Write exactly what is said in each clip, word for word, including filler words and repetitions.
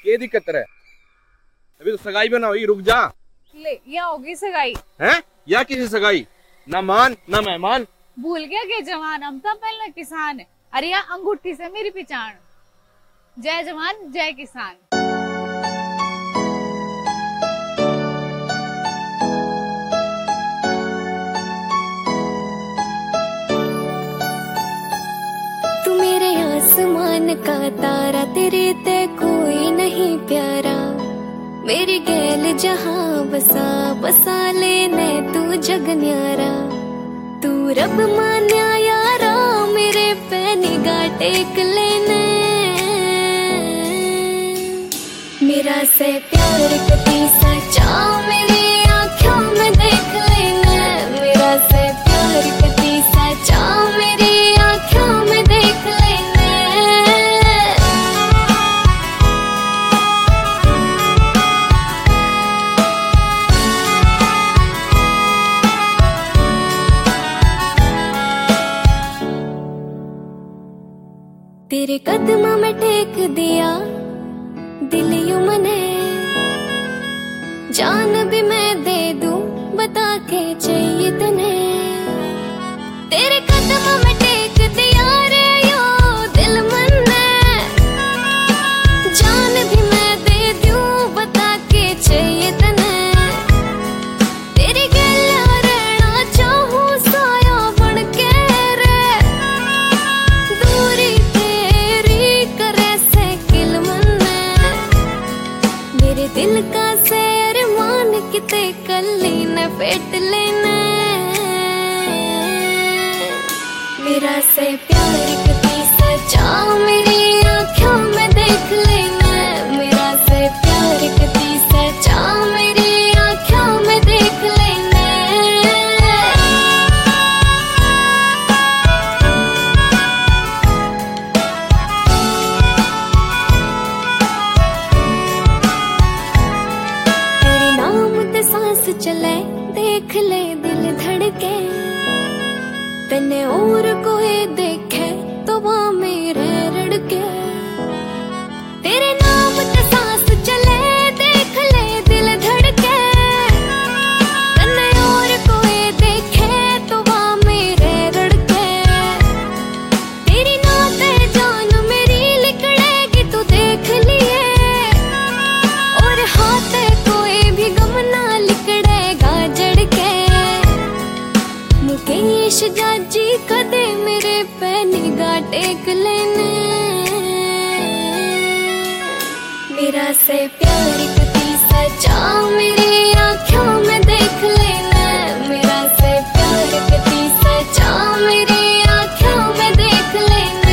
क्या दिक्कत है? अभी तो सगाई भी ना हुई, रुक जा। ले यहाँ होगी सगाई हैं? या किसी सगाई? ना मान ना मेहमान। भूल गया के जवान, हम तो पहले किसान है। अरे यहाँ अंगूठी से मेरी पहचान। जय जवान जय किसान। तू मेरे आसमान का तारा, तेरे ते कोई नहीं प्यारा। मेरी गैल जहां बसा बसा लेने तू जग न्यारा। तू रब मान्या यारा, मेरे पे निगाह टेक लेने। मेरा से प्यार कभी सच्चा मेरी आँखों में देख लेना। मेरा से प्यार कभी सच्चा मेरी आँखों में देख लेना। तेरे कदमों में टेक दिया दिल यूं मने। जान भी मैं दे दूं बता के चाहिए तने। तेरे कदमों में टेक दिया रे यो दिल मने। जान भी मैं दे दूं बता के चाहिए तने। तेरी गैला रहना चाहूं साया बन के रे। दूरी तेरी करे से किल मने। मेरे दिल का सैर मान किते कली न पेट लेना। मेरा से प्यार कभी सच्चा मेरी आँखों में देख लेना। मेरा से प्यार कभी सच्चा मेरी आँखों में देख लेना। तेरे नाम ते सांस चले देख ले दिल धड़के। तने और कोई देखे तो वहाँ मेरे रड़के। तेरे नाम ते सांस चले देख ले दिल धड़के। तने और कोई देखे तो वहाँ मेरे रड़के। तेरी नाते जान मेरी लिकड़ेगी तू देख लिए। और हाथे कोई भी गम ना लिकड़ेगा जड़ के। मुकेश जाजी कदे मेरे पे निगाह टेक लेने। मेरा से प्यार कभी सच्चा मेरी आँखों में देख लेना। मेरा से प्यार कभी सच्चा मेरी आँखों में देख लेना।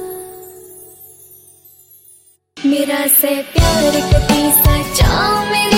मेरा से प्यार कभी सच्चा मेरी